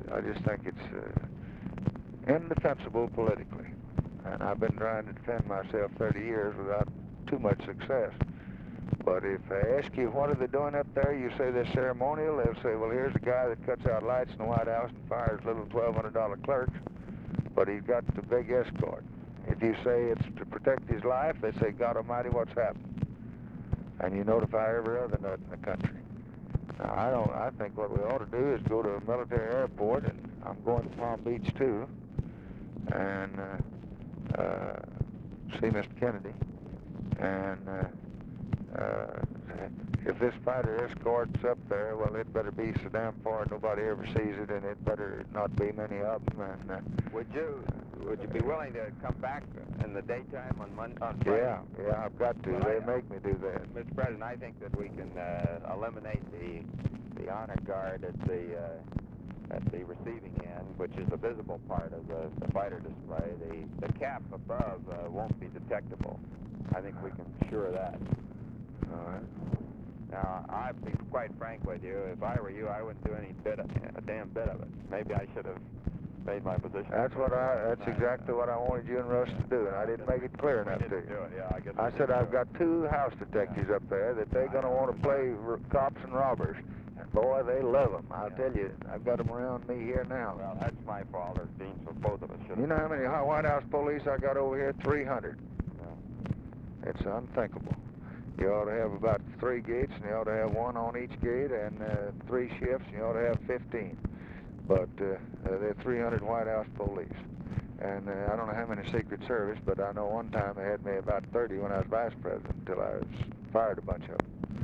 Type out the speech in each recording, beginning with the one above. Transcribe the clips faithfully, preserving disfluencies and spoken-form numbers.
I just think it's uh, indefensible politically. And I've been trying to defend myself thirty years without too much success. But if I ask you, what are they doing up there, you say they're ceremonial, they'll say, well, here's a guy that cuts out lights in the White House and fires little twelve hundred dollar clerks, but he's got the big escort. If you say it's to protect his life, they say, God Almighty, what's happened? And you notify every other nut in the country. Now, I don't, I think what we ought to do is go to a military airport, and I'm going to Palm Beach too, and uh, uh, see Mister Kennedy, and uh, Uh, if this fighter escort's up there, well, it better be so damn far nobody ever sees it, and it better not be many of them. And uh, would you would you be willing to come back in the daytime on Monday? On Friday? Yeah, yeah, I've got to. Well, they I, make me do that. Mister President, I think that we can uh, eliminate the the honor guard at the uh, at the receiving end, which is the visible part of the, the fighter display. The the cap above uh, won't be detectable. I think we can assure that. All right. Now, I'll be quite frank with you. If I were you, I wouldn't do any bit of, a damn bit of it. Maybe I should have made my position. That's what I. That's exactly what I wanted you and Russ to do, and I didn't make it clear enough to you. Do it. Yeah, I guess. I said I've got two house detectives up there that they're going to want to play cops and robbers, and boy, they love them. I'll tell you, I've got them around me here now. Well, that's my fault, or Dean, so both of us should. You know how many White House police I got over here? three hundred. It's unthinkable. You ought to have about three gates, and you ought to have one on each gate, and uh, three shifts, and you ought to have fifteen. But uh, uh, there are three hundred White House police. And uh, I don't know how many Secret Service, but I know one time they had me about thirty when I was vice president, until I was fired a bunch of them.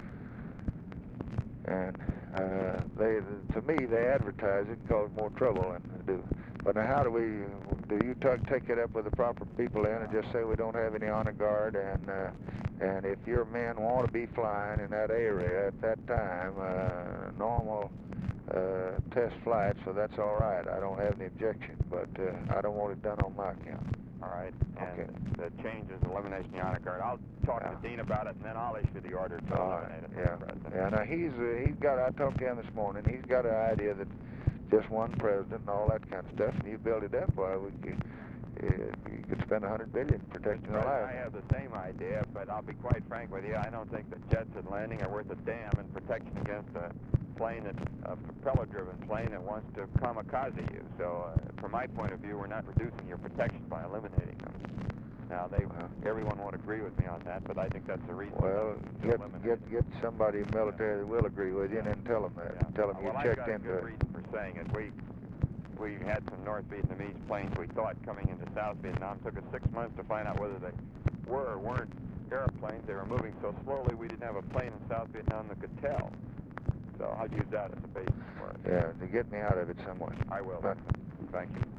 And uh, they, to me, they advertise it and cause more trouble than they do. But now how do we, do you take it up with the proper people in and just say we don't have any honor guard, and uh, and if your men want to be flying in that area at that time, uh, normal uh, test flights, so that's all right. I don't have any objection, but uh, I don't want it done on my account. All right. And okay. The change is elimination of the honor guard. I'll talk yeah. to Dean about it, and then I'll issue the order to all eliminate right. it. Yeah. President. Yeah. Now he's uh, he's got. I talked to him this morning. He's got an idea that just one president and all that kind of stuff, and you build it up, why we could, uh, you could spend a hundred billion protecting the life. I have the same idea, but I'll be quite frank with you. I don't think that jets and landing are worth a damn in protection against a plane that a propeller-driven plane that wants to kamikaze you. So, uh, from my point of view, we're not reducing your protection by eliminating them. Now, they well, everyone won't agree with me on that, but I think that's the reason. Well, get get get somebody in the military that will agree with you, and then tell them that. Yeah. Tell them well, you checked into it. into Well, I've got a good reason for saying it. We we had some North Vietnamese planes we thought coming into South Vietnam. It took us six months to find out whether they were or weren't airplanes. They were moving so slowly we didn't have a plane in South Vietnam that could tell. So I'll use that as a basis for it. Yeah, to get me out of it somewhere. I will. But, Thank you.